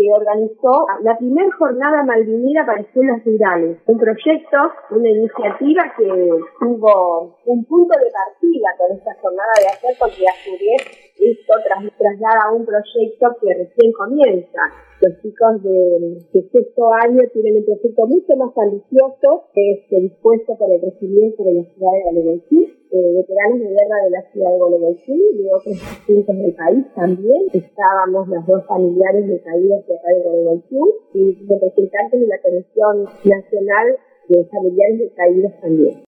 organizó la primera jornada malvinera para escuelas rurales, un proyecto, una iniciativa que tuvo un punto de partida con esta jornada de ayer, porque a su vez esto traslada a un proyecto que recién comienza. Los chicos de sexto año tienen un proyecto mucho más ambicioso, que es dispuesto por el regimiento de la ciudad de Gualeguaychú, veteranos de guerra de la ciudad de Gualeguaychú y de otros puntos del país también. Estábamos los dos familiares de caídos de acá de Gualeguaychú y representantes de la Comisión Nacional de Familiares de Caídos también.